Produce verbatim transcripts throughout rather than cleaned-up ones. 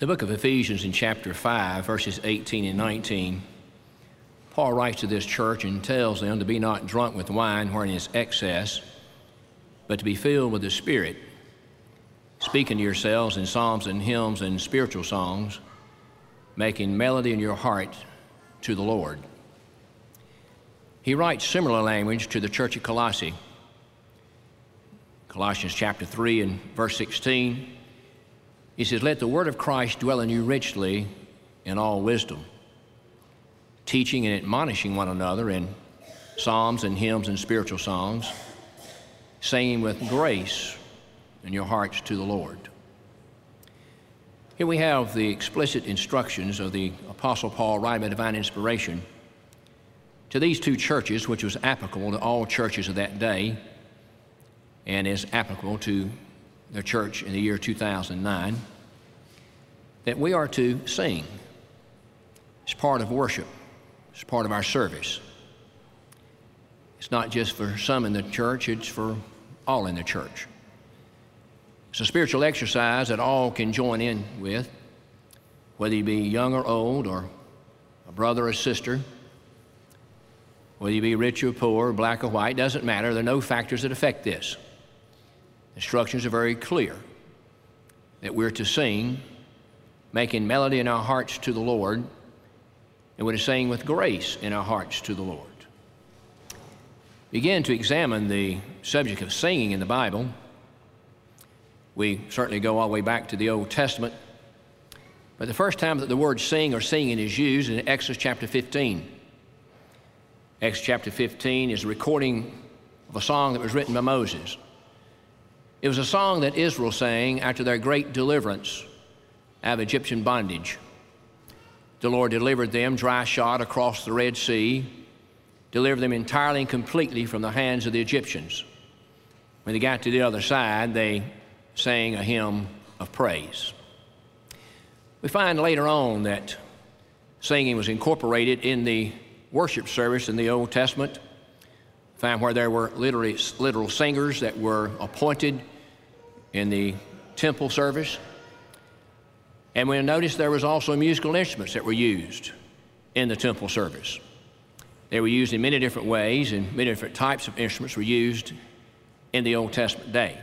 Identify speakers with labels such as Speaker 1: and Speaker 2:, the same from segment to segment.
Speaker 1: The book of Ephesians in chapter five, verses eighteen and nineteen, Paul writes to this church and tells them to be not drunk with wine wherein is excess, but to be filled with the Spirit, speaking to yourselves in psalms and hymns and spiritual songs, making melody in your heart to the Lord. He writes similar language to the church at Colossae. Colossians chapter three and verse sixteen, he says, "Let the word of Christ dwell in you richly in all wisdom, teaching and admonishing one another in psalms and hymns and spiritual songs, singing with grace in your hearts to the Lord." Here we have the explicit instructions of the Apostle Paul, writing by divine inspiration, to these two churches, which was applicable to all churches of that day and is applicable to the church in the year two thousand nine, that we are to sing. It's part of worship. It's part of our service. It's not just for some in the church, it's for all in the church. It's a spiritual exercise that all can join in with, whether you be young or old, or a brother or sister, whether you be rich or poor, black or white, doesn't matter. There are no factors that affect this. Instructions are very clear that we're to sing, making melody in our hearts to the Lord, and we're to sing with grace in our hearts to the Lord. Begin to examine the subject of singing in the Bible. We certainly go all the way back to the Old Testament, but the first time that the word sing or singing is used in Exodus chapter fifteen. Exodus chapter fifteen is a recording of a song that was written by Moses. It was a song that Israel sang after their great deliverance out of Egyptian bondage. The Lord delivered them dry shod across the Red Sea, delivered them entirely and completely from the hands of the Egyptians. When they got to the other side, they sang a hymn of praise. We find later on that singing was incorporated in the worship service in the Old Testament. We find where there were literally literal singers that were appointed in the temple service. And we noticed there was also musical instruments that were used in the temple service. They were used in many different ways, and many different types of instruments were used in the Old Testament day.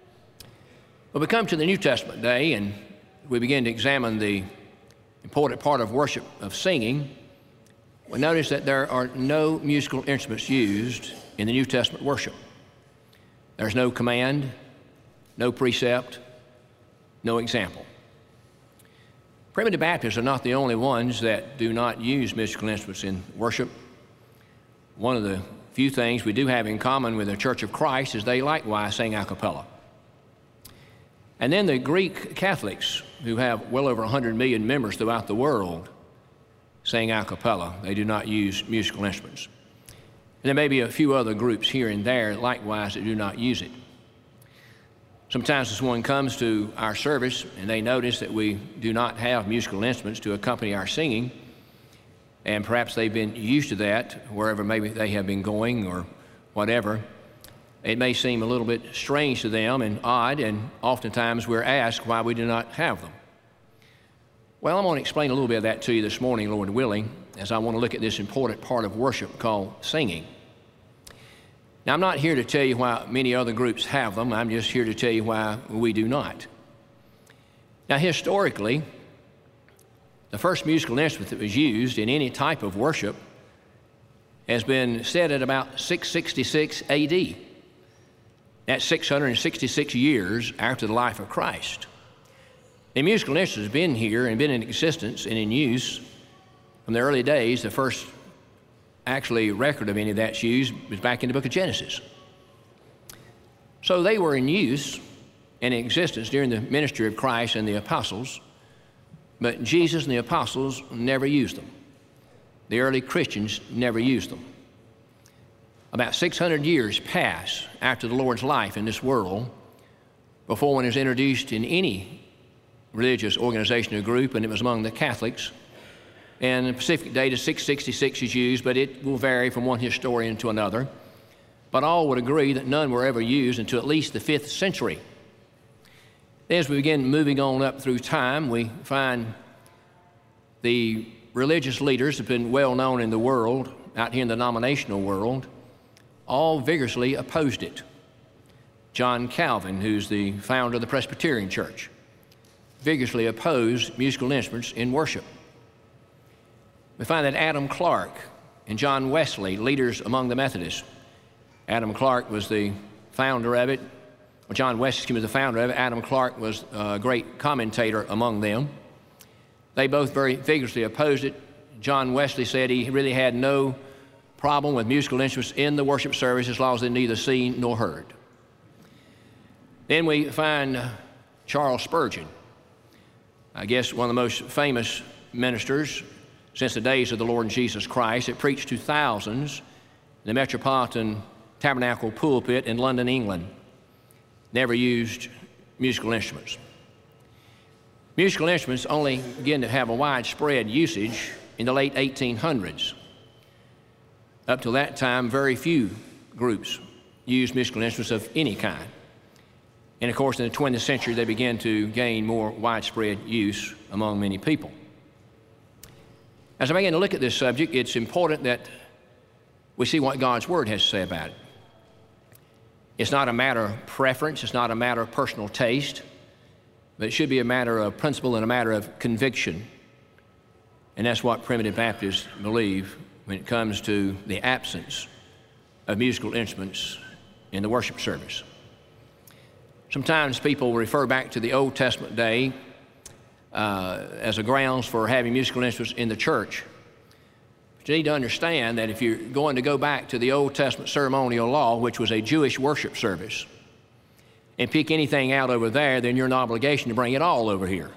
Speaker 1: But we come to the New Testament day, and we begin to examine the important part of worship of singing. We notice that there are no musical instruments used in the New Testament worship. There's no command, no precept, no example. Primitive Baptists are not the only ones that do not use musical instruments in worship. One of the few things we do have in common with the Church of Christ is they likewise sing a cappella. And then the Greek Catholics, who have well over one hundred million members throughout the world, sing a cappella. They do not use musical instruments. And there may be a few other groups here and there likewise that do not use it. Sometimes as one comes to our service and they notice that we do not have musical instruments to accompany our singing, and perhaps they've been used to that wherever maybe they have been going or whatever, it may seem a little bit strange to them and odd, and oftentimes we're asked why we do not have them. Well, I'm going to explain a little bit of that to you this morning, Lord willing, as I want to look at this important part of worship called singing. Now, I'm not here to tell you why many other groups have them. I'm just here to tell you why we do not. Now, historically, the first musical instrument that was used in any type of worship has been said at about six sixty-six A D. That's six hundred sixty-six years after the life of Christ. The musical instrument has been here and been in existence and in use from the early days. The first actually record of any of that's used was back in the book of Genesis. So they were in use and in existence during the ministry of Christ and the apostles, but Jesus and the apostles never used them. The early Christians never used them. About six hundred years pass after the Lord's life in this world before one is introduced in any religious organization or group, and it was among the Catholics. And the specific date of six sixty-six is used, but it will vary from one historian to another. But all would agree that none were ever used until at least the fifth century. As we begin moving on up through time, we find the religious leaders have been well known in the world, out here in the denominational world, all vigorously opposed it. John Calvin, who's the founder of the Presbyterian Church, vigorously opposed musical instruments in worship. We find that Adam Clark and John Wesley, leaders among the Methodists. Adam Clark was the founder of it. Well, John Wesley, excuse me, was the founder of it. Adam Clark was a great commentator among them. They both very vigorously opposed it. John Wesley said he really had no problem with musical instruments in the worship service as long as they're neither seen nor heard. Then we find Charles Spurgeon, I guess one of the most famous ministers since the days of the Lord Jesus Christ. It preached to thousands in the Metropolitan Tabernacle pulpit in London, England. Never used musical instruments. Musical instruments only began to have a widespread usage in the late eighteen hundreds. Up till that time, very few groups used musical instruments of any kind. And of course, in the twentieth century, they began to gain more widespread use among many people. As I begin to look at this subject, it's important that we see what God's Word has to say about it. It's not a matter of preference, it's not a matter of personal taste, but it should be a matter of principle and a matter of conviction. And that's what primitive Baptists believe when it comes to the absence of musical instruments in the worship service. Sometimes people refer back to the Old Testament day uh, as a grounds for having musical instruments in the church. But you need to understand that if you're going to go back to the Old Testament ceremonial law, which was a Jewish worship service, and pick anything out over there, then you're in obligation to bring it all over here.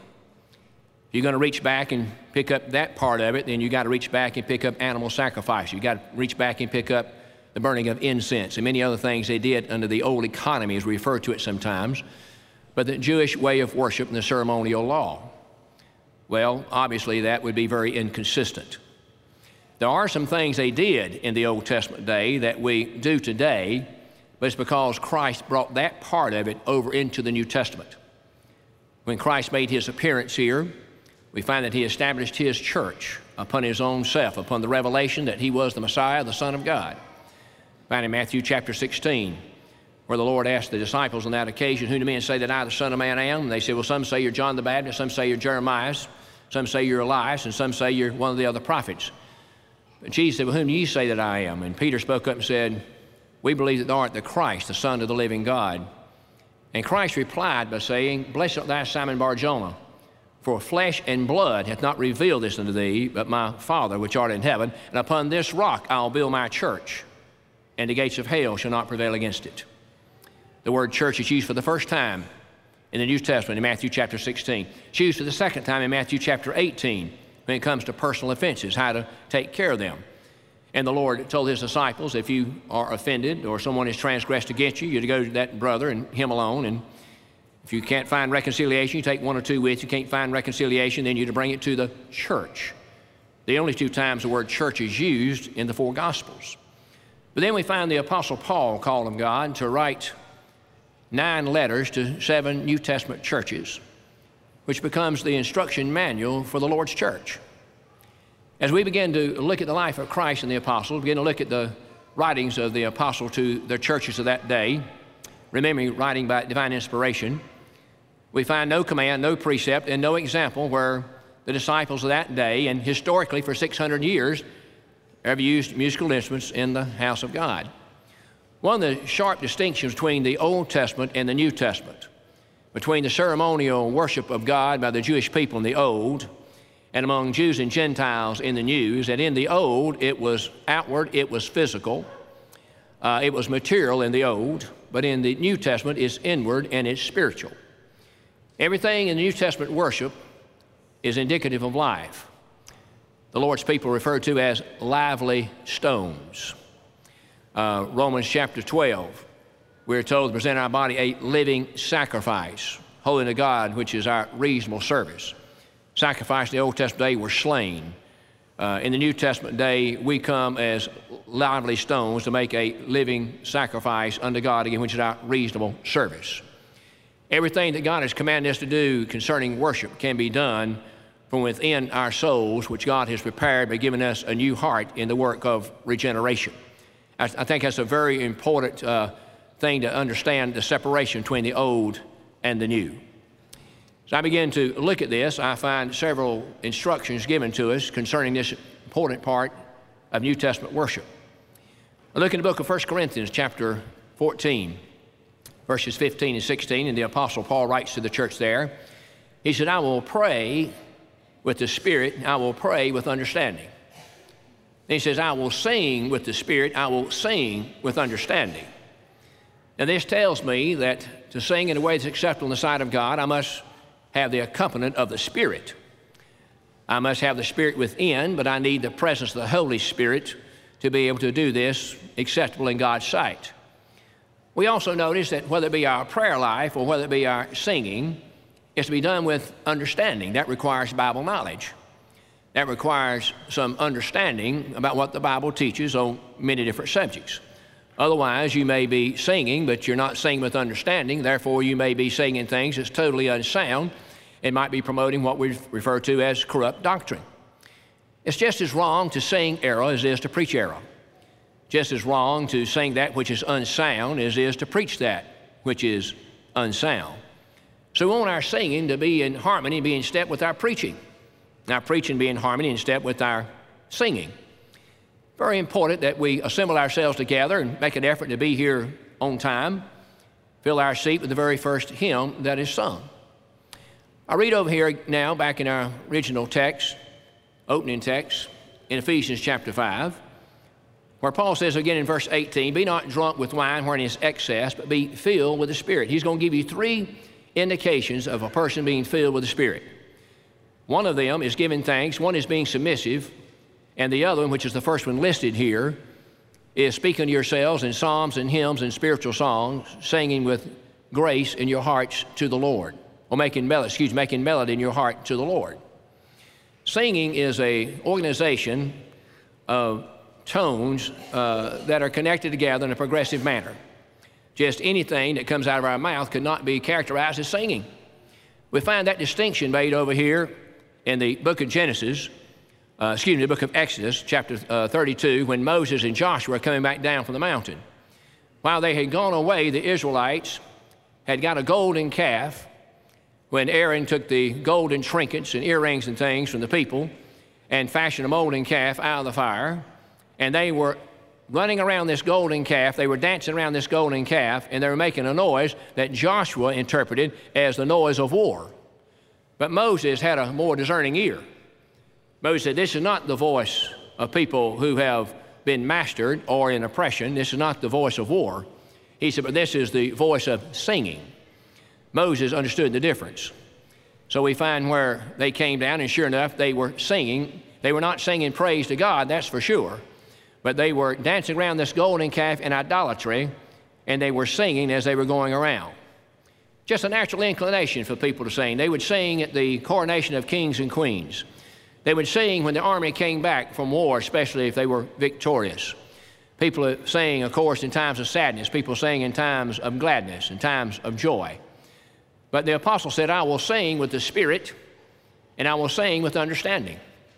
Speaker 1: If you're going to reach back and pick up that part of it, then you got to reach back and pick up animal sacrifice. You got to reach back and pick up the burning of incense and many other things they did under the old economy, as we refer to it sometimes, but the Jewish way of worship and the ceremonial law. Well, obviously that would be very inconsistent. There are some things they did in the Old Testament day that we do today, but it's because Christ brought that part of it over into the New Testament. When Christ made his appearance here, we find that he established his church upon his own self, upon the revelation that he was the Messiah, the Son of God. Found in Matthew chapter sixteen, where the Lord asked the disciples on that occasion, "Who do men say that I, the Son of Man, am?" And they said, "Well, some say you're John the Baptist, some say you're Jeremiah, some say you're Elias, and some say you're one of the other prophets." But Jesus said, "Well, whom do you say that I am?" And Peter spoke up and said, "We believe that thou art the Christ, the Son of the living God." And Christ replied by saying, "Blessed art thou, Simon Bar-Jonah, for flesh and blood hath not revealed this unto thee, but my Father which art in heaven. And upon this rock I'll build my church, and the gates of hell shall not prevail against it." The word church is used for the first time in the New Testament in Matthew chapter sixteen. It's used for the second time in Matthew chapter eighteen when it comes to personal offenses, how to take care of them. And the Lord told his disciples, if you are offended or someone has transgressed against you, you're to go to that brother and him alone. And if you can't find reconciliation, you take one or two with you. You can't find reconciliation, then you're to bring it to the church. The only two times the word church is used in the four Gospels. But then we find the Apostle Paul called of God to write nine letters to seven New Testament churches, which becomes the instruction manual for the Lord's church. As we begin to look at the life of Christ and the apostles, begin to look at the writings of the apostle to their churches of that day, remembering writing by divine inspiration, we find no command, no precept, and no example where the disciples of that day, and historically for six hundred years, ever used musical instruments in the house of God. One of the sharp distinctions between the Old Testament and the New Testament, between the ceremonial worship of God by the Jewish people in the Old and among Jews and Gentiles in the New, is that in the Old it was outward, it was physical, uh, it was material in the Old, but in the New Testament it's inward and it's spiritual. Everything in the New Testament worship is indicative of life. The Lord's people are referred to as lively stones. Uh, Romans chapter twelve, we're told to present our body a living sacrifice, holy to God, which is our reasonable service. Sacrifice in the Old Testament day were slain. Uh, in the New Testament day, we come as lively stones to make a living sacrifice unto God, again, which is our reasonable service. Everything that God has commanded us to do concerning worship can be done from within our souls, which God has prepared by giving us a new heart in the work of regeneration. I, I think that's a very important uh, thing to understand, the separation between the old and the new. As I begin to look at this, I find several instructions given to us concerning this important part of New Testament worship. I look in the book of First Corinthians chapter fourteen, verses fifteen and sixteen, and the Apostle Paul writes to the church there. He said, I will pray with the Spirit, and I will pray with understanding. And he says, I will sing with the Spirit, I will sing with understanding. Now this tells me that to sing in a way that's acceptable in the sight of God, I must have the accompaniment of the Spirit. I must have the Spirit within, but I need the presence of the Holy Spirit to be able to do this acceptable in God's sight. We also notice that whether it be our prayer life or whether it be our singing, it's to be done with understanding. That requires Bible knowledge. That requires some understanding about what the Bible teaches on many different subjects. Otherwise, you may be singing, but you're not singing with understanding. Therefore, you may be singing things that's totally unsound and might be promoting what we refer to as corrupt doctrine. It's just as wrong to sing error as it is to preach error. Just as wrong to sing that which is unsound as it is to preach that which is unsound. So we want our singing to be in harmony, be in step with our preaching. And our preaching be in harmony, in step with our singing. Very important that we assemble ourselves together and make an effort to be here on time, fill our seat with the very first hymn that is sung. I read over here now, back in our original text, opening text, in Ephesians chapter five, where Paul says again in verse eighteen, be not drunk with wine wherein is excess, but be filled with the Spirit. He's going to give you three indications of a person being filled with the Spirit. One of them is giving thanks, one is being submissive, and the other one, which is the first one listed here, is speaking to yourselves in psalms and hymns and spiritual songs, singing with grace in your hearts to the Lord, or making melody, excuse, making melody in your heart to the Lord. Singing is a organization of tones uh, that are connected together in a progressive manner. Just anything that comes out of our mouth could not be characterized as singing. We find that distinction made over here in the book of Genesis, uh, excuse me, the book of Exodus, chapter uh, thirty-two, when Moses and Joshua are coming back down from the mountain. While they had gone away, the Israelites had got a golden calf. When Aaron took the golden trinkets and earrings and things from the people and fashioned a molten calf out of the fire, and they were running around this golden calf, they were dancing around this golden calf, and they were making a noise that Joshua interpreted as the noise of war. But Moses had a more discerning ear. Moses said, this is not the voice of people who have been mastered or in oppression. This is not the voice of war. He said, but this is the voice of singing. Moses understood the difference. So we find where they came down, and sure enough, they were singing. They were not singing praise to God, that's for sure. But they were dancing around this golden calf in idolatry, and they were singing as they were going around. Just a natural inclination for people to sing. They would sing at the coronation of kings and queens. They would sing when the army came back from war, especially if they were victorious. People sang, of course, in times of sadness. People sang in times of gladness, in times of joy. But the apostle said, I will sing with the Spirit, and I will sing with understanding.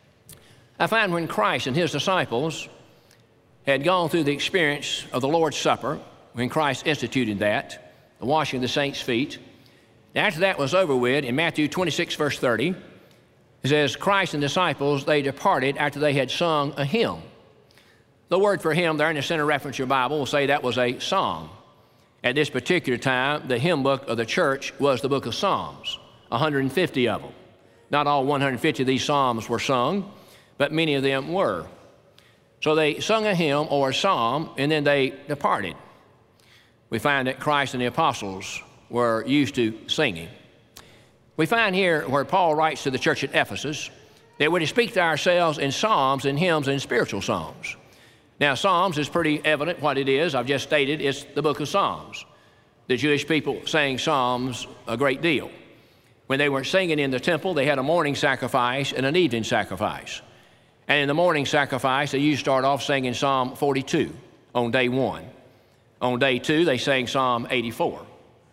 Speaker 1: I find when Christ and his disciples had gone through the experience of the Lord's Supper, when Christ instituted that, the washing of the saints' feet, and after that was over with, in Matthew twenty-six, verse thirty, it says, Christ and disciples, they departed after they had sung a hymn. The word for hymn there in the center reference of your Bible will say that was a psalm. At this particular time, the hymn book of the church was the book of Psalms, one hundred fifty of them. Not all one hundred fifty of these psalms were sung, but many of them were. So they sung a hymn or a psalm, and then they departed. We find that Christ and the apostles were used to singing. We find here where Paul writes to the church at Ephesus that we're to speak to ourselves in psalms and hymns and spiritual songs. Now, Psalms is pretty evident what it is. I've just stated it's the book of Psalms. The Jewish people sang Psalms a great deal. When they were singing in the temple, they had a morning sacrifice and an evening sacrifice. And in the morning sacrifice, they used to start off singing Psalm forty-two on day one. On day two, they sang Psalm eighty-four.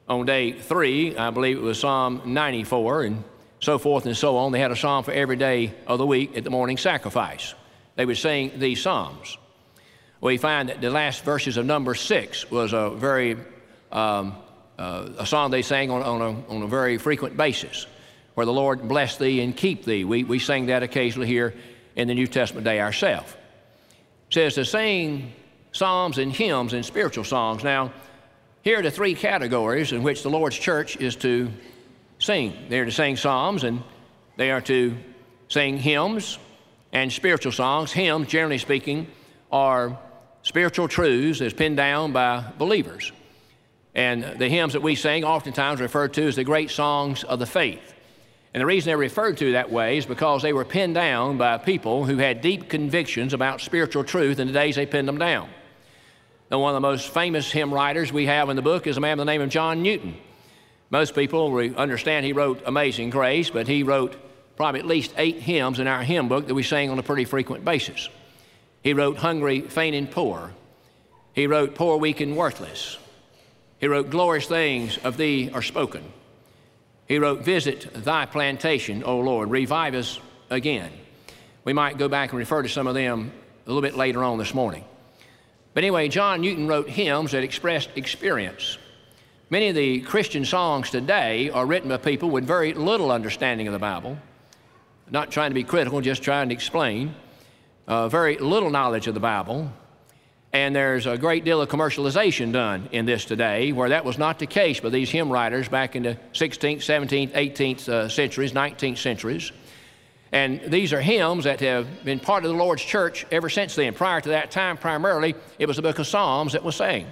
Speaker 1: On day three, I believe it was Psalm ninety-four, and so forth and so on. They had a psalm for every day of the week at the morning sacrifice. They would sing these psalms. We find that the last verses of number six was a very um, uh, a song they sang on, on, a, on a very frequent basis, where the Lord bless thee and keep thee. We, we sing that occasionally here in the New Testament day ourselves. It says to sing psalms and hymns and spiritual songs. Now, here are the three categories in which the Lord's church is to sing. They are to sing psalms, and they are to sing hymns and spiritual songs. Hymns, generally speaking, are spiritual truths that's pinned down by believers. And the hymns that we sing oftentimes referred to as the great songs of the faith. And the reason they're referred to that way is because they were pinned down by people who had deep convictions about spiritual truth in the days they pinned them down. And one of the most famous hymn writers we have in the book is a man by the name of John Newton. Most people understand he wrote Amazing Grace, but he wrote probably at least eight hymns in our hymn book that we sing on a pretty frequent basis. He wrote Hungry, Faint, and Poor. He wrote Poor, Weak, and Worthless. He wrote Glorious Things of Thee Are Spoken. He wrote Visit Thy Plantation, O Lord, Revive Us Again. We might go back and refer to some of them a little bit later on this morning. But anyway, John Newton wrote hymns that expressed experience. Many of the Christian songs today are written by people with very little understanding of the Bible, not trying to be critical, just trying to explain, uh, very little knowledge of the Bible. And there's a great deal of commercialization done in this today, where that was not the case by these hymn writers back in the sixteenth, seventeenth, eighteenth uh, centuries, nineteenth centuries. And these are hymns that have been part of the Lord's church ever since then. Prior to that time, primarily, it was the book of Psalms that was sang.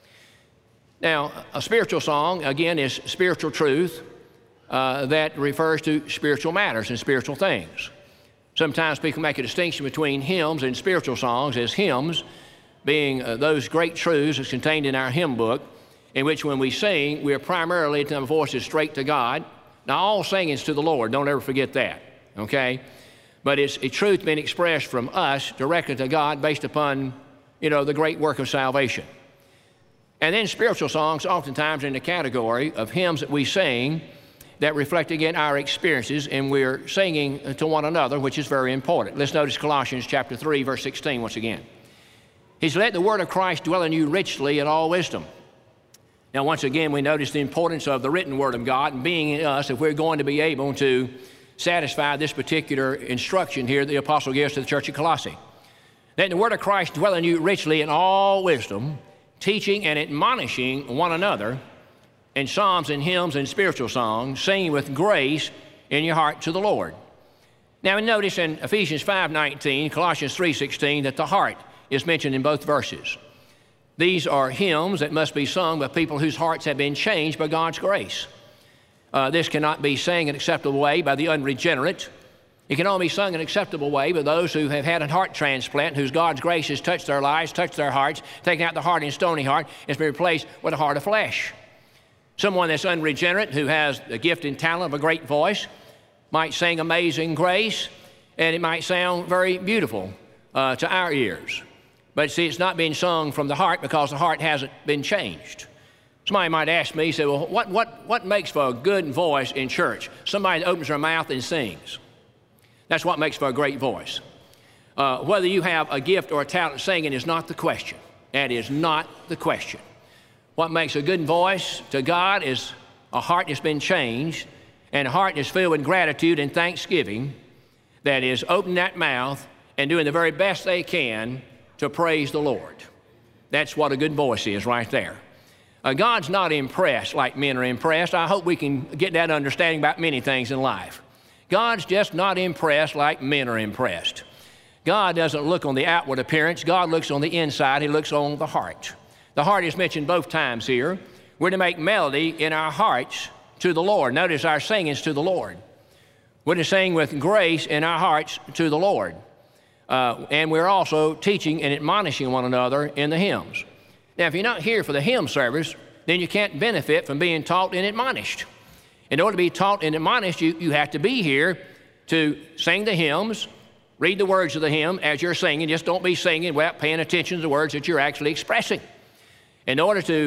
Speaker 1: Now, a spiritual song, again, is spiritual truth uh, that refers to spiritual matters and spiritual things. Sometimes people make a distinction between hymns and spiritual songs, as hymns being uh, those great truths that's contained in our hymn book, in which when we sing, we are primarily to have voices straight to God. Now, all singing is to the Lord. Don't ever forget that. Okay? But it's a truth being expressed from us directly to God based upon, you know, the great work of salvation. And then spiritual songs oftentimes are in the category of hymns that we sing that reflect, again, our experiences, and we're singing to one another, which is very important. Let's notice Colossians chapter three, verse sixteen once again. He's let the word of Christ dwell in you richly in all wisdom. Now, once again, we notice the importance of the written word of God and being in us if we're going to be able to satisfy this particular instruction here the apostle gives to the church of Colossae. Let the word of Christ dwell in you richly in all wisdom, teaching and admonishing one another in psalms and hymns and spiritual songs, singing with grace in your heart to the Lord. Now, we notice in Ephesians five nineteen, Colossians three sixteen, that the heart is mentioned in both verses. These are hymns that must be sung by people whose hearts have been changed by God's grace. Uh, this cannot be sang in an acceptable way by the unregenerate. It can only be sung in an acceptable way by those who have had a heart transplant, whose God's grace has touched their lives, touched their hearts, taken out the hard and stony heart, and has been replaced with a heart of flesh. Someone that's unregenerate, who has the gift and talent of a great voice, might sing Amazing Grace, and it might sound very beautiful uh, to our ears. But see, it's not being sung from the heart because the heart hasn't been changed. Somebody might ask me, say, well, what, what, what makes for a good voice in church? Somebody that opens their mouth and sings. That's what makes for a great voice. Uh, whether you have a gift or a talent singing is not the question. That is not the question. What makes a good voice to God is a heart that's been changed, and a heart that's filled with gratitude and thanksgiving, that is opening that mouth and doing the very best they can to praise the Lord. That's what a good voice is right there. Uh, God's not impressed like men are impressed. I hope we can get that understanding about many things in life. God's just not impressed like men are impressed. God doesn't look on the outward appearance. God looks on the inside. He looks on the heart. The heart is mentioned both times here. We're to make melody in our hearts to the Lord. Notice our singing is to the Lord. We're to sing with grace in our hearts to the Lord. Uh, and we're also teaching and admonishing one another in the hymns. Now, if you're not here for the hymn service, then you can't benefit from being taught and admonished. In order to be taught and admonished, you, you have to be here to sing the hymns, read the words of the hymn as you're singing. Just don't be singing without paying attention to the words that you're actually expressing. In order to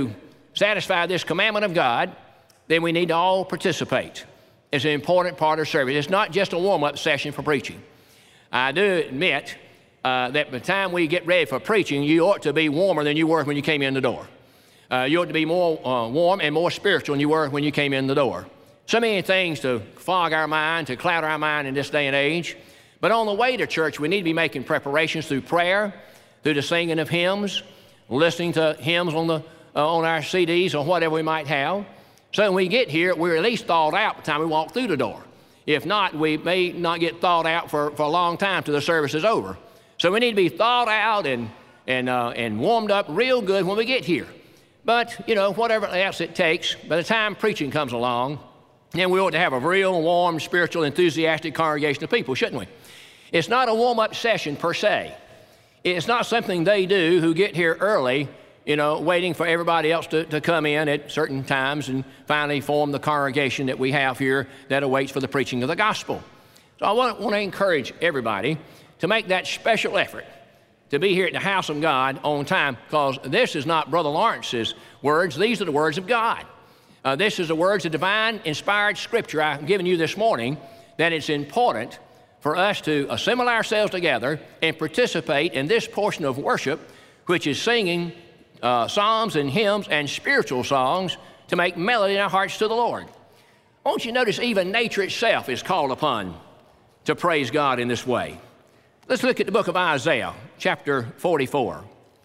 Speaker 1: satisfy this commandment of God, then we need to all participate. It's an important part of service. It's not just a warm-up session for preaching. I do admit uh, that by the time we get ready for preaching, you ought to be warmer than you were when you came in the door. Uh, you ought to be more uh, warm and more spiritual than you were when you came in the door. So many things to fog our mind, to cloud our mind in this day and age. But on the way to church, we need to be making preparations through prayer, through the singing of hymns, listening to hymns on, the, uh, on our C Ds or whatever we might have. So when we get here, we're at least thawed out by the time we walk through the door. If not, we may not get thawed out for, for a long time till the service is over. So we need to be thawed out and, and, uh, and warmed up real good when we get here. But, you know, whatever else it takes, by the time preaching comes along, then we ought to have a real warm, spiritual, enthusiastic congregation of people, shouldn't we? It's not a warm-up session per se. It's not something they do who get here early, you know, waiting for everybody else to, to come in at certain times and finally form the congregation that we have here that awaits for the preaching of the gospel. So I want, want to encourage everybody to make that special effort to be here at the house of God on time, because this is not Brother Lawrence's words. These are the words of God. Uh, this is the words of divine inspired scripture I've given you this morning, that it's important for us to assemble ourselves together and participate in this portion of worship, which is singing uh, psalms and hymns and spiritual songs to make melody in our hearts to the Lord. Won't you notice even nature itself is called upon to praise God in this way? Let's look at the book of Isaiah, chapter forty-four.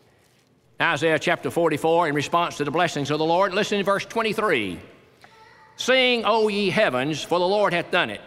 Speaker 1: Isaiah chapter forty-four, in response to the blessings of the Lord. Listen to verse twenty-three. Sing, O ye heavens, for the Lord hath done it.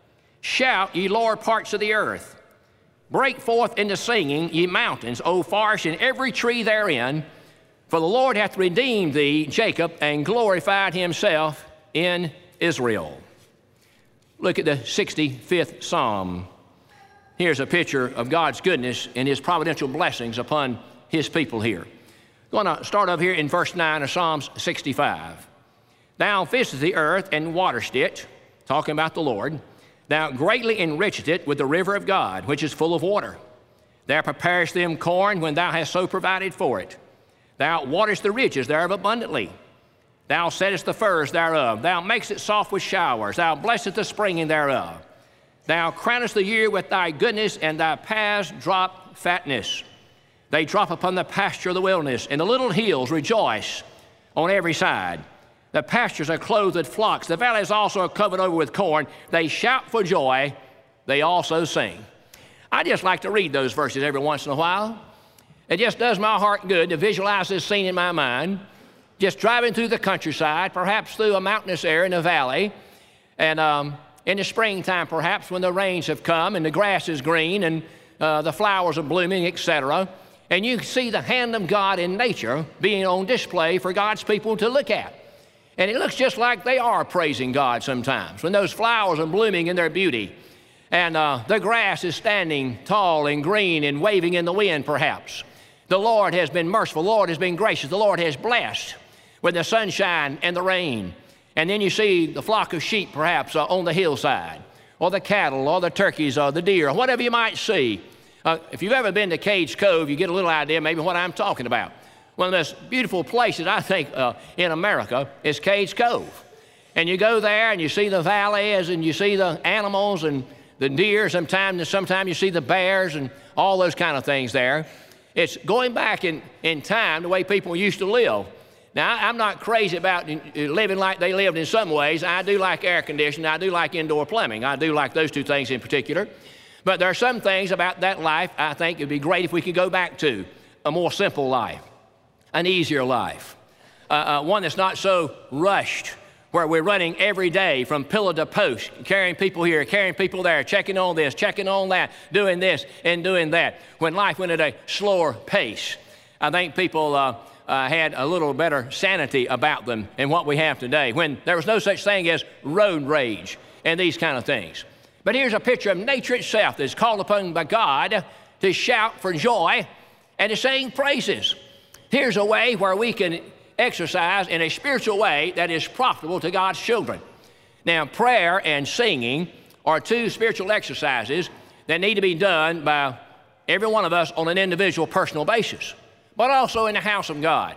Speaker 1: Shout, ye lower parts of the earth. Break forth into singing, ye mountains, O forest, and every tree therein. For the Lord hath redeemed thee, Jacob, and glorified himself in Israel. Look at the sixty-fifth Psalm. Here's a picture of God's goodness and his providential blessings upon his people here. I'm going to start up here in verse nine of Psalms sixty-five. Thou fillest the earth and waterest it, talking about the Lord. Thou greatly enrichest it with the river of God, which is full of water. Thou preparest them corn when thou hast so provided for it. Thou waterest the ridges thereof abundantly. Thou settest the firs thereof. Thou makest it soft with showers. Thou blessest the springing thereof. Thou crownest the year with thy goodness, and thy paths drop fatness. They drop upon the pasture of the wilderness, and the little hills rejoice on every side. The pastures are clothed with flocks. The valleys also are covered over with corn. They shout for joy. They also sing. I just like to read those verses every once in a while. It just does my heart good to visualize this scene in my mind, just driving through the countryside, perhaps through a mountainous area in a valley, and um, in the springtime, perhaps, when the rains have come and the grass is green and uh, the flowers are blooming, et cetera, and you see the hand of God in nature being on display for God's people to look at. And it looks just like they are praising God sometimes, when those flowers are blooming in their beauty, and uh, the grass is standing tall and green and waving in the wind, perhaps. The Lord has been merciful. The Lord has been gracious. The Lord has blessed with the sunshine and the rain. And then you see the flock of sheep, perhaps, uh, on the hillside, or the cattle, or the turkeys, or the deer, or whatever you might see. Uh, if you've ever been to Cades Cove, you get a little idea maybe what I'm talking about. One of the most beautiful places, I think, uh, in America is Cades Cove. And you go there, and you see the valleys, and you see the animals, and the deer. Sometimes, sometimes you see the bears, and all those kind of things there. It's going back in, in time the way people used to live. Now, I'm not crazy about living like they lived in some ways. I do like air conditioning. I do like indoor plumbing. I do like those two things in particular. But there are some things about that life I think it would be great if we could go back to. A more simple life, an easier life, uh, uh, one that's not so rushed, where we're running every day from pillar to post, carrying people here, carrying people there, checking on this, checking on that, doing this and doing that. When life went at a slower pace, I think people uh, uh, had a little better sanity about them than what we have today, when there was no such thing as road rage and these kind of things. But here's a picture of nature itself that's called upon by God to shout for joy and to sing praises. Here's a way where we can exercise in a spiritual way that is profitable to God's children. Now, prayer and singing are two spiritual exercises that need to be done by every one of us on an individual personal basis, but also in the house of God.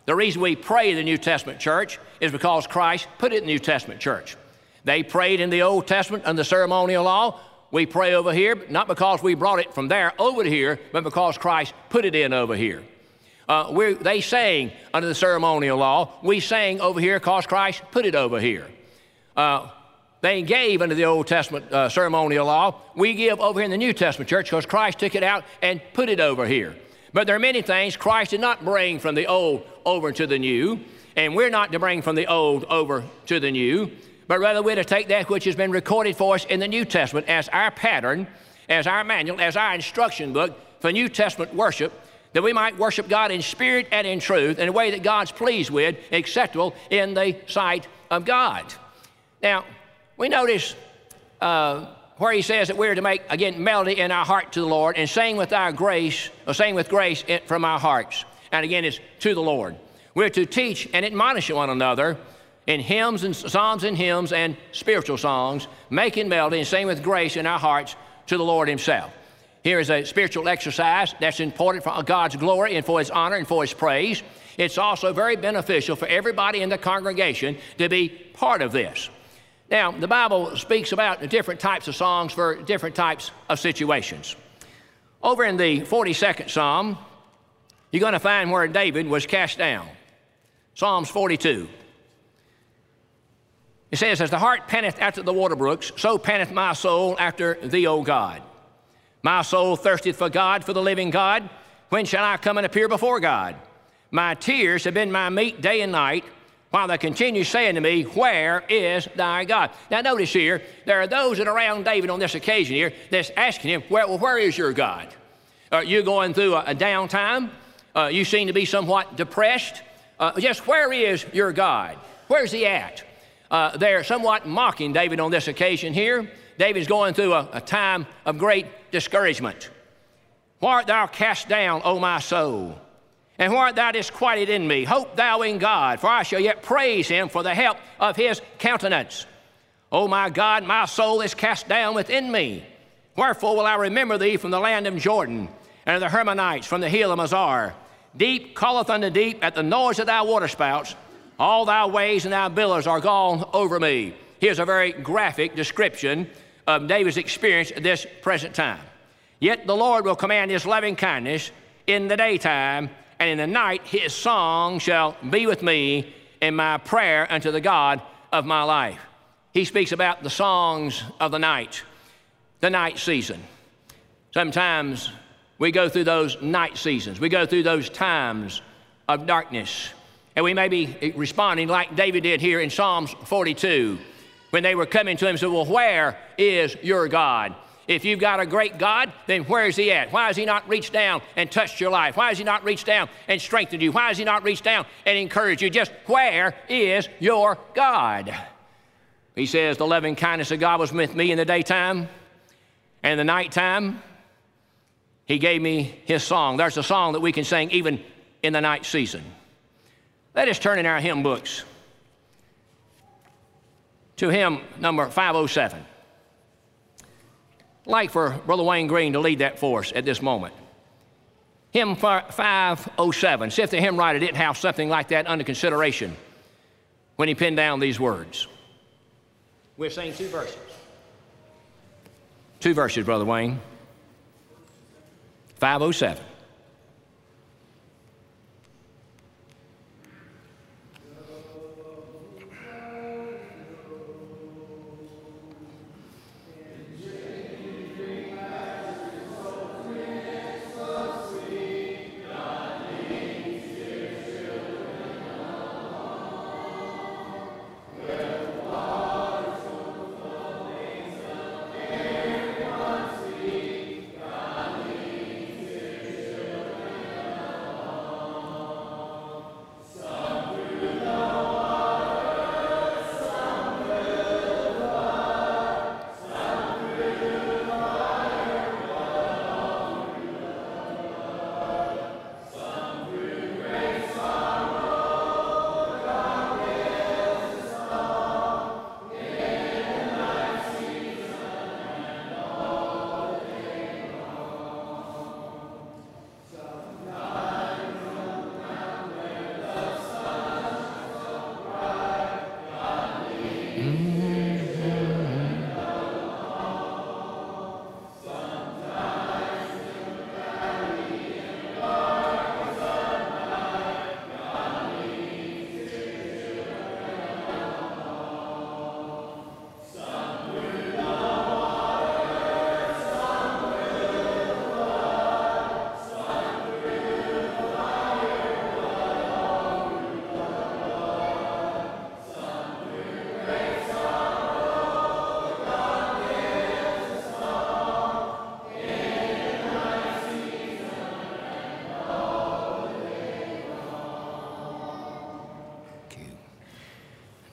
Speaker 1: The reason we pray in the New Testament church is because Christ put it in the New Testament church. They prayed in the Old Testament under the ceremonial law. We pray over here, not because we brought it from there over to here, but because Christ put it in over here. Uh, we're, they sang under the ceremonial law. We sang over here because Christ put it over here. Uh, they gave under the Old Testament uh, ceremonial law. We give over here in the New Testament church because Christ took it out and put it over here. But there are many things Christ did not bring from the old over to the new, and we're not to bring from the old over to the new, but rather we're to take that which has been recorded for us in the New Testament as our pattern, as our manual, as our instruction book for New Testament worship, that we might worship God in spirit and in truth in a way that God's pleased with, acceptable in the sight of God. Now, we notice uh, where he says that we're to make, again, melody in our heart to the Lord and sing with our grace, or sing with grace in, from our hearts. And again, it's to the Lord. We're to teach and admonish one another in hymns and psalms and hymns and spiritual songs, making melody and sing with grace in our hearts to the Lord himself. Here is a spiritual exercise that's important for God's glory and for his honor and for his praise. It's also very beneficial for everybody in the congregation to be part of this. Now, the Bible speaks about different types of songs for different types of situations. Over in the forty-second Psalm, you're going to find where David was cast down. Psalms forty-two. It says, as the hart panteth after the water brooks, so panteth my soul after thee, O God. My soul thirsteth for God, for the living God. When shall I come and appear before God? My tears have been my meat day and night, while they continue saying to me, where is thy God? Now notice here, there are those that are around David on this occasion here that's asking him, where, well, where is your God? Are you going through a, a downtime? Uh, you seem to be somewhat depressed. Uh, just where is your God? Where's he at? Uh, they're somewhat mocking David on this occasion here. David's going through a, a time of great discouragement. Why art thou cast down, O my soul? And why art thou disquieted in me? Hope thou in God, for I shall yet praise him for the help of his countenance. O my God, my soul is cast down within me. Wherefore will I remember thee from the land of Jordan, and of the Hermonites from the hill of Mizar. Deep calleth unto deep at the noise of thy waterspouts. All thy ways and thy billows are gone over me. Here's a very graphic description of David's experience at this present time. Yet the Lord will command his loving kindness in the daytime, and in the night his song shall be with me in my prayer unto the God of my life. He speaks about the songs of the night, the night season. Sometimes we go through those night seasons. We go through those times of darkness. And we may be responding like David did here in Psalms forty-two, when they were coming to him and said, well, where is your God? If you've got a great God, then where is he at? Why has he not reached down and touched your life? Why has he not reached down and strengthened you? Why has he not reached down and encouraged you? Just where is your God? He says, the loving kindness of God was with me in the daytime, and in the nighttime, he gave me his song. There's a song that we can sing even in the night season. Let us turn in our hymn books to hymn number five oh seven. I'd like for Brother Wayne Green to lead that for us at this moment. Hymn five oh seven. See if the hymn writer didn't have something like that under consideration when he penned down these words. We're saying two verses. Two verses, Brother Wayne. five oh seven.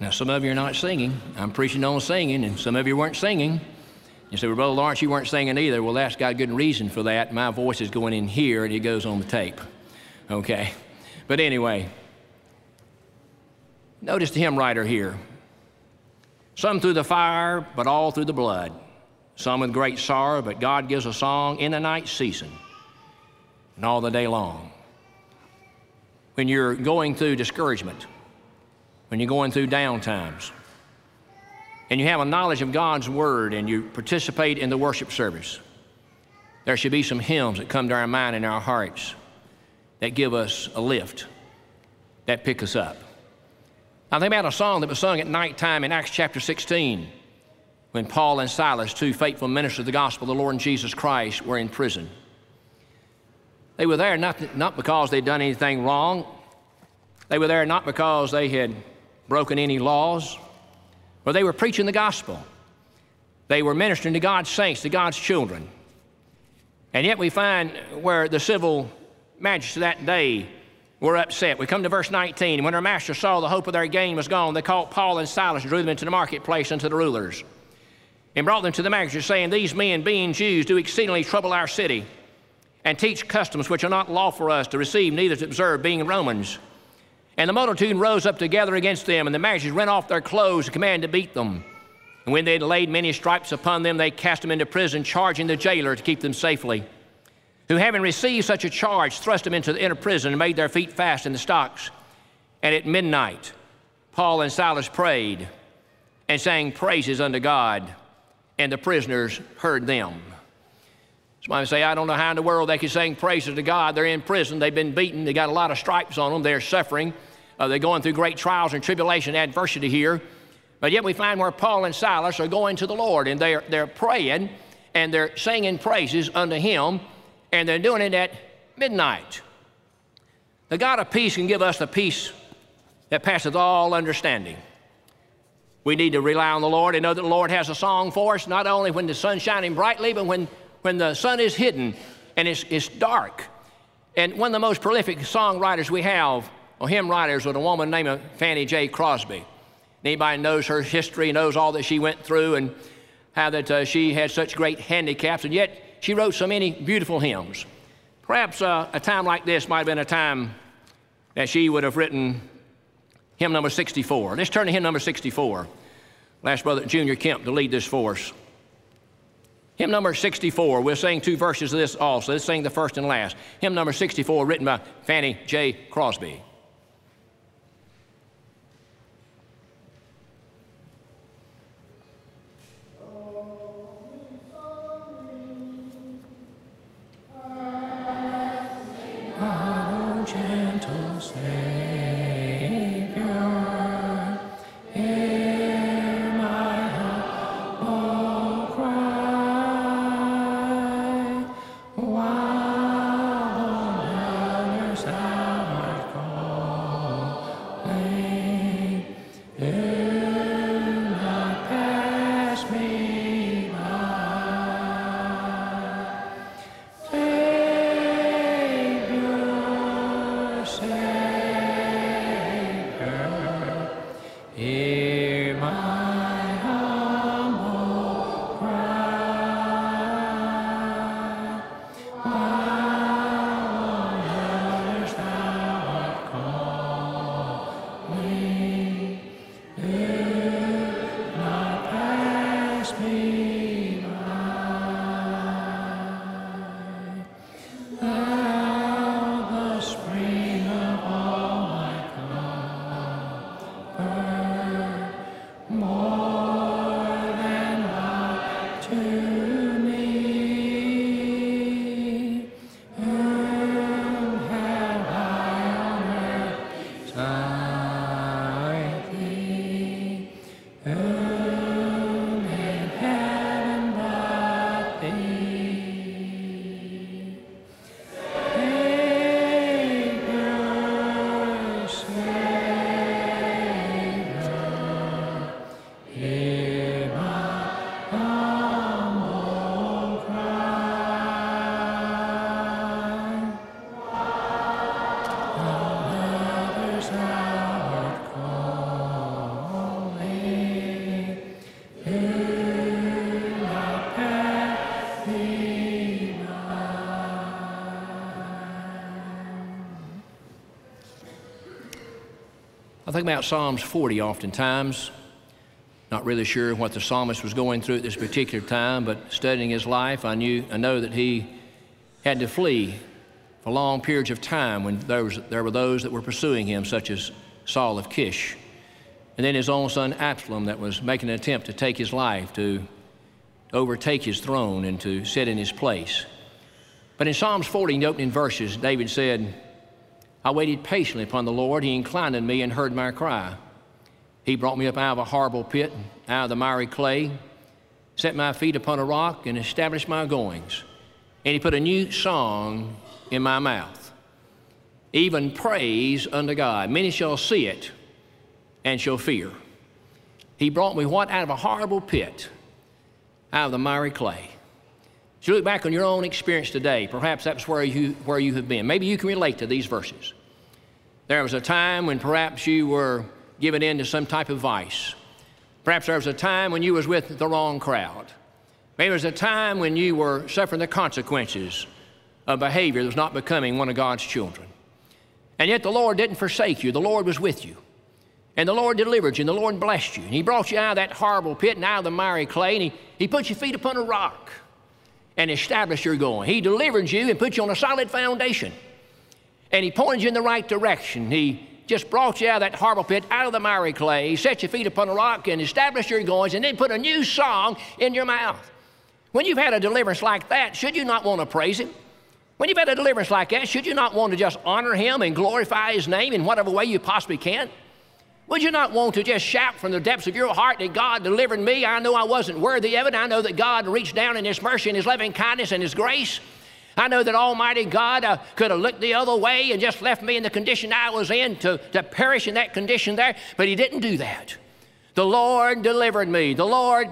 Speaker 1: Now, some of you are not singing. I'm preaching on singing, and some of you weren't singing. You say, well, Brother Lawrence, you weren't singing either. Well, that's got good reason for that. My voice is going in here, and it goes on the tape. Okay? But anyway, notice the hymn writer here. Some through the fire, but all through the blood. Some with great sorrow, but God gives a song in the night season and all the day long. When you're going through discouragement, when you're going through down times, and you have a knowledge of God's Word and you participate in the worship service, there should be some hymns that come to our mind and our hearts that give us a lift, that pick us up. Now think about a song that was sung at nighttime in Acts chapter sixteen when Paul and Silas, two faithful ministers of the gospel of the Lord Jesus Christ, were in prison. They were there not, not because they'd done anything wrong. They were there not because they had broken any laws, but they were preaching the gospel. They were ministering to God's saints, to God's children. And yet we find where the civil magistrates that day were upset. We come to verse nineteen. And when their master saw the hope of their gain was gone, they called Paul and Silas and drew them into the marketplace unto the rulers and brought them to the magistrates, saying, these men, being Jews, do exceedingly trouble our city and teach customs which are not lawful for us to receive, neither to observe, being Romans. And the multitude rose up together against them, and the magistrates rent off their clothes and commanded to beat them. And when they had laid many stripes upon them, they cast them into prison, charging the jailer to keep them safely, who, having received such a charge, thrust them into the inner prison and made their feet fast in the stocks. And at midnight, Paul and Silas prayed and sang praises unto God, and the prisoners heard them. Somebody say, I don't know how in the world they could sing praises to God. They're in prison. They've been beaten. They got a lot of stripes on them. They're suffering. Uh, they're going through great trials and tribulation and adversity here. But yet we find where Paul and Silas are going to the Lord, and they're, they're praying, and they're singing praises unto Him, and they're doing it at midnight. The God of peace can give us the peace that passeth all understanding. We need to rely on the Lord and know that the Lord has a song for us, not only when the sun's shining brightly, but when, when the sun is hidden and it's, it's dark. And one of the most prolific songwriters we have, or hymn writers, was a woman named Fanny J. Crosby. Anybody knows her history, knows all that she went through and how that uh, she had such great handicaps, and yet she wrote so many beautiful hymns. Perhaps uh, a time like this might have been a time that she would have written hymn number sixty-four. Let's turn to hymn number sixty-four. I'll ask Brother Junior Kemp to lead this for us. Hymn number sixty-four. We'll sing two verses of this also. Let's sing the first and last. Hymn number sixty-four, written by Fanny J. Crosby. I think about Psalms forty oftentimes. Not really sure what the psalmist was going through at this particular time, but studying his life, I knew, I know that he had to flee for long periods of time when there, was, there were those that were pursuing him, such as Saul of Kish, and then his own son Absalom that was making an attempt to take his life, to overtake his throne and to sit in his place. But in Psalms forty, in the opening verses, David said, I waited patiently upon the Lord. He inclined to me and heard my cry. He brought me up out of a horrible pit, out of the miry clay, set my feet upon a rock, and established my goings. And he put a new song in my mouth, even praise unto God. Many shall see it and shall fear. He brought me what? Out of a horrible pit, out of the miry clay. As you look back on your own experience today, perhaps that's where you, where you have been. Maybe you can relate to these verses. There was a time when perhaps you were given in to some type of vice. Perhaps there was a time when you was with the wrong crowd. Maybe there was a time when you were suffering the consequences of behavior that was not becoming one of God's children. And yet the Lord didn't forsake you. The Lord was with you. And the Lord delivered you, and the Lord blessed you. And he brought you out of that horrible pit and out of the miry clay, and he, he put your feet upon a rock and established your going. He delivered you and put you on a solid foundation. And he pointed you in the right direction. He just brought you out of that horrible pit, out of the miry clay, set your feet upon a rock and established your goings, and then put a new song in your mouth. When you've had a deliverance like that, should you not want to praise him? When you've had a deliverance like that, should you not want to just honor him and glorify his name in whatever way you possibly can? Would you not want to just shout from the depths of your heart that God delivered me? I know I wasn't worthy of it. I know that God reached down in his mercy and his loving kindness and his grace. I know that Almighty God uh, could have looked the other way and just left me in the condition I was in to, to perish in that condition there, but he didn't do that. The Lord delivered me. The Lord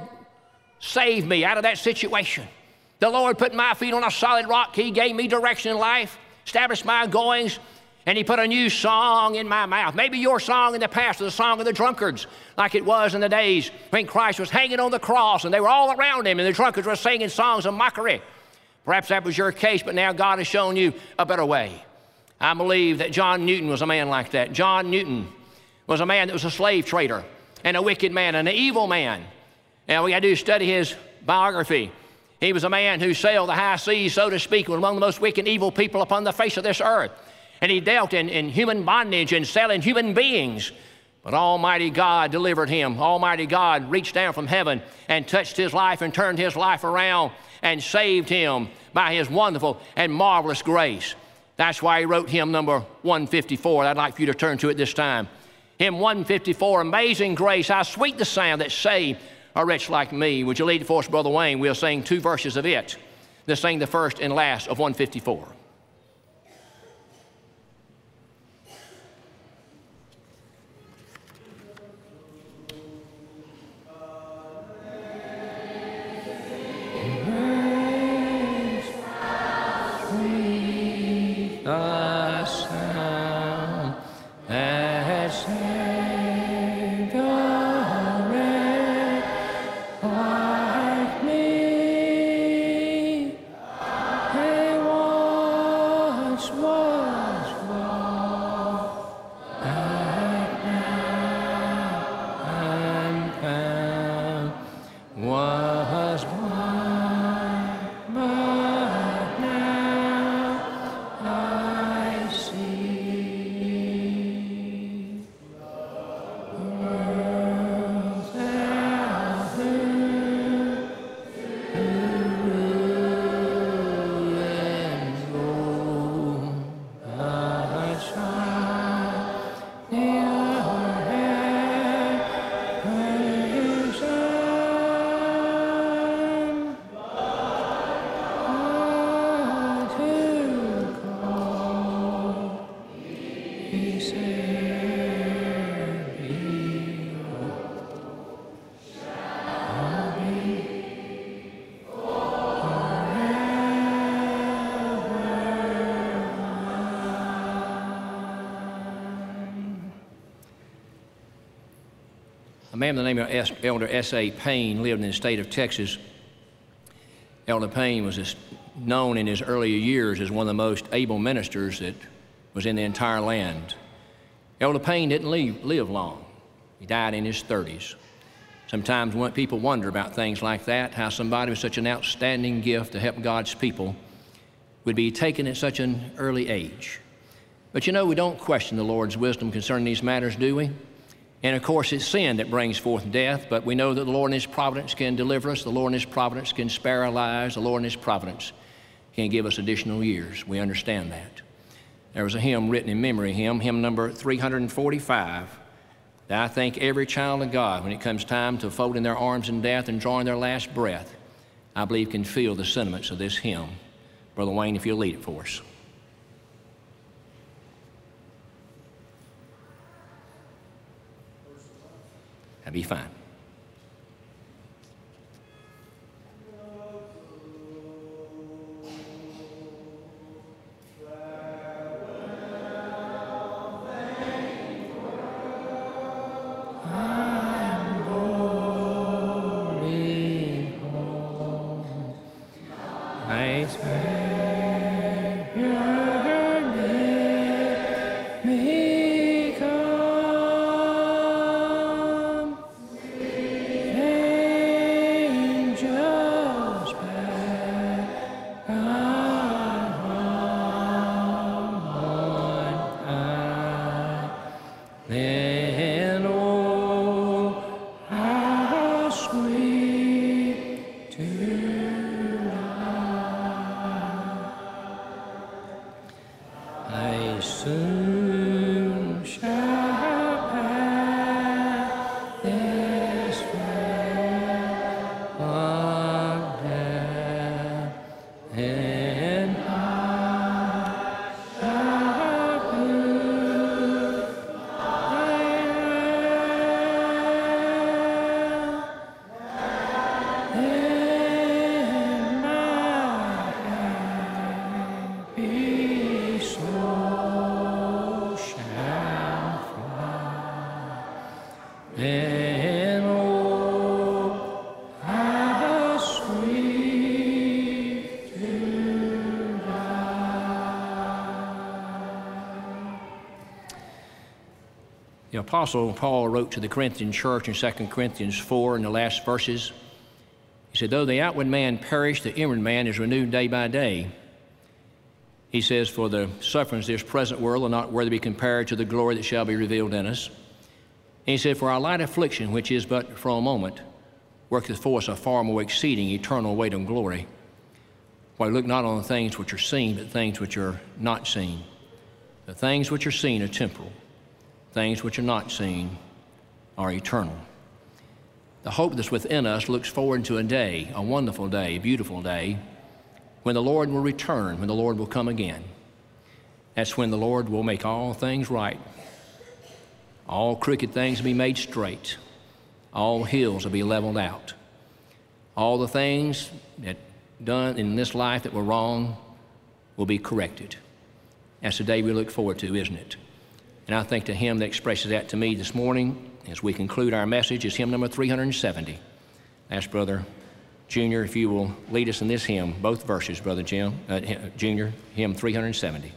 Speaker 1: saved me out of that situation. The Lord put my feet on a solid rock. He gave me direction in life, established my goings, and he put a new song in my mouth. Maybe your song in the past was the song of the drunkards, like it was in the days when Christ was hanging on the cross and they were all around him and the drunkards were singing songs of mockery. Perhaps that was your case, but now God has shown you a better way. I believe that John Newton was a man like that. John Newton was a man that was a slave trader and a wicked man and an evil man. And we got to do study his biography. He was a man who sailed the high seas, so to speak, was among the most wicked and evil people upon the face of this earth. And he dealt in, in human bondage and selling human beings. But Almighty God delivered him. Almighty God reached down from heaven and touched his life and turned his life around and saved him by his wonderful and marvelous grace. That's why he wrote hymn number one fifty-four. I'd like for you to turn to it this time. Hymn one fifty-four, Amazing Grace, how sweet the sound that saved a wretch like me. Would you lead it for us, Brother Wayne? We'll sing two verses of it. Let's sing the first and last of one fifty-four. The sound that saved a wretch like me. I once was lost, but now I'm found. Was blind, but now I see. The world's out there to rule and rule. A child near heaven praise unto call. He said, Behold, shall be A man by the name of S- Elder S A Payne lived in the state of Texas. Elder Payne was as- known in his earlier years as one of the most able ministers that was in the entire land. Elder Payne didn't live, live long. He died in his thirties. Sometimes when people wonder about things like that, how somebody with such an outstanding gift to help God's people would be taken at such an early age. But you know, we don't question the Lord's wisdom concerning these matters, do we? And of course, it's sin that brings forth death, but we know that the Lord in His providence can deliver us. The Lord in His providence can spare our lives. The Lord in His providence can give us additional years. We understand that. There was a hymn written in memory, hymn, hymn number three hundred forty-five, that I think every child of God, when it comes time to fold in their arms in death and drawing their last breath, I believe can feel the sentiments of this hymn. Brother Wayne, if you'll lead it for us. That'd be fine. The Apostle Paul wrote to the Corinthian church in Second Corinthians four in the last verses. He said, though the outward man perish, the inward man is renewed day by day. He says, for the sufferings of this present world are not worthy to be compared to the glory that shall be revealed in us. And he said, for our light affliction, which is but for a moment, worketh for us a far more exceeding eternal weight of glory. For we look not on the things which are seen, but things which are not seen. The things which are seen are temporal. Things which are not seen are eternal. The hope that's within us looks forward to a day, a wonderful day, a beautiful day, when the Lord will return, when the Lord will come again. That's when the Lord will make all things right. All crooked things will be made straight. All hills will be leveled out. All the things that done in this life that were wrong will be corrected. That's the day we look forward to, isn't it? And I think the hymn that expresses that to me this morning as we conclude our message is hymn number three hundred seventy. Ask Brother Junior if you will lead us in this hymn, both verses, Brother Jim, uh, Junior, hymn three hundred seventy.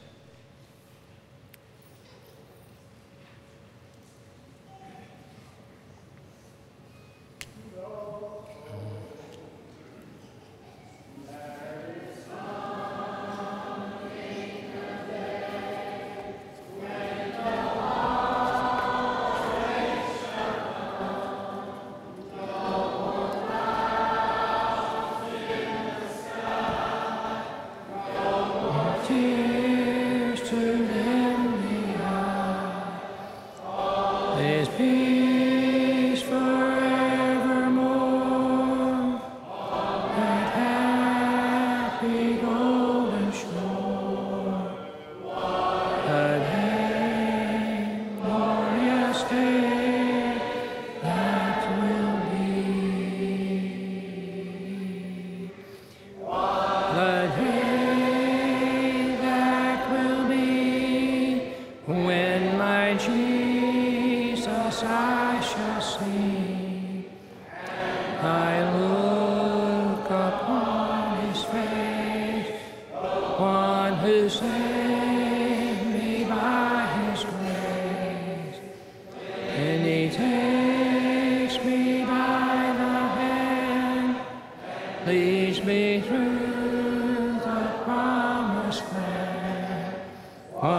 Speaker 2: One who saved me by His grace.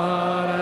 Speaker 2: God